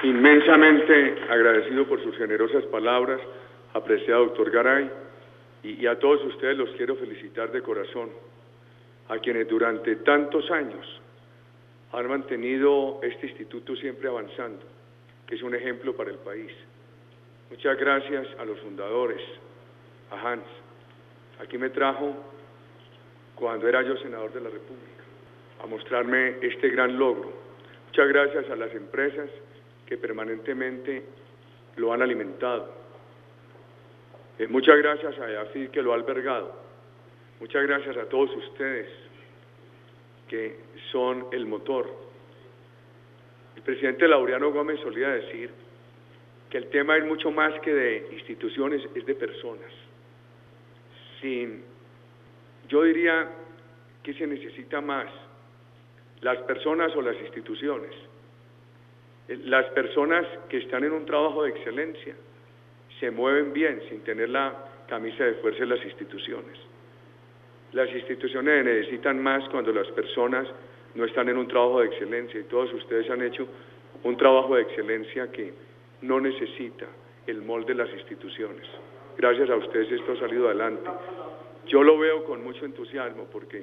Inmensamente agradecido por sus generosas palabras, apreciado doctor Garay, y a todos ustedes los quiero felicitar de corazón, a quienes durante tantos años han mantenido este instituto siempre avanzando, que es un ejemplo para el país. Muchas gracias a los fundadores, a Hans. Aquí me trajo cuando era yo senador de la República, a mostrarme este gran logro. Muchas gracias a las empresas que permanentemente lo han alimentado. Muchas gracias a EAFID que lo ha albergado. Muchas gracias a todos ustedes que son el motor. El presidente Laureano Gómez solía decir que el tema es mucho más que de instituciones, es de personas. Yo diría que se necesita más las personas o las instituciones. Las personas que están en un trabajo de excelencia se mueven bien sin tener la camisa de fuerza de las instituciones. Las instituciones necesitan más cuando las personas no están en un trabajo de excelencia, y todos ustedes han hecho un trabajo de excelencia que no necesita el molde de las instituciones. Gracias a ustedes esto ha salido adelante. Yo lo veo con mucho entusiasmo porque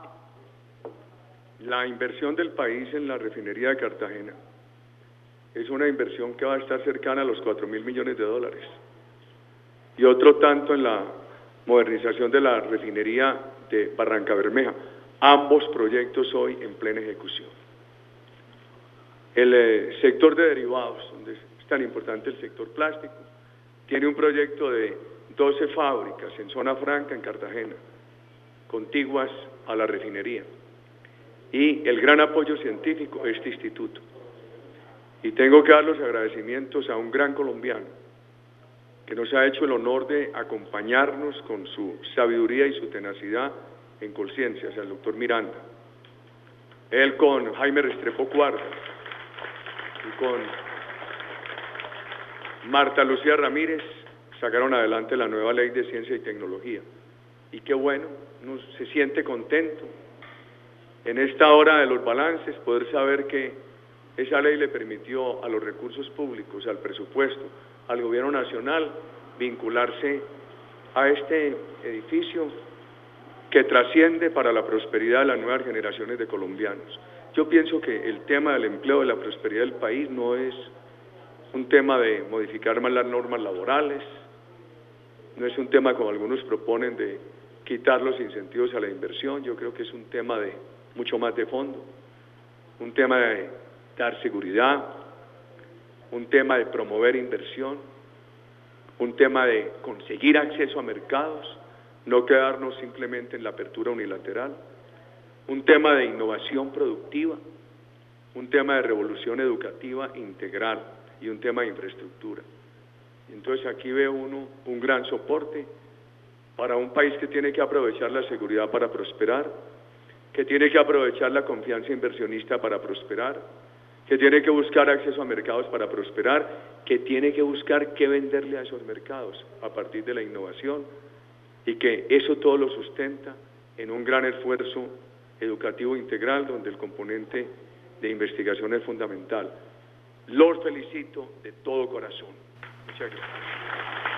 la inversión del país en la refinería de Cartagena es una inversión que va a estar cercana a los 4.000 millones de dólares. Y otro tanto en la modernización de la refinería de Barrancabermeja. Ambos proyectos hoy en plena ejecución. El sector de derivados, donde es tan importante el sector plástico, tiene un proyecto de 12 fábricas en zona franca en Cartagena, contiguas a la refinería. Y el gran apoyo científico, este instituto. Y tengo que dar los agradecimientos a un gran colombiano que nos ha hecho el honor de acompañarnos con su sabiduría y su tenacidad en Colciencias, el doctor Miranda. Él con Jaime Restrepo Cuarta y con Marta Lucía Ramírez sacaron adelante la nueva ley de ciencia y tecnología. Y qué bueno, uno se siente contento en esta hora de los balances poder saber que esa ley le permitió a los recursos públicos, al presupuesto, al gobierno nacional, vincularse a este edificio que trasciende para la prosperidad de las nuevas generaciones de colombianos. Yo pienso que el tema del empleo y la prosperidad del país no es un tema de modificar más las normas laborales, no es un tema como algunos proponen de quitar los incentivos a la inversión. Yo creo que es un tema de mucho más de fondo, un tema de dar seguridad, un tema de promover inversión, un tema de conseguir acceso a mercados, no quedarnos simplemente en la apertura unilateral, un tema de innovación productiva, un tema de revolución educativa integral y un tema de infraestructura. Entonces aquí veo uno un gran soporte para un país que tiene que aprovechar la seguridad para prosperar, que tiene que aprovechar la confianza inversionista para prosperar, que tiene que buscar acceso a mercados para prosperar, que tiene que buscar qué venderle a esos mercados a partir de la innovación, y que eso todo lo sustenta en un gran esfuerzo educativo integral donde el componente de investigación es fundamental. Los felicito de todo corazón. Muchas gracias.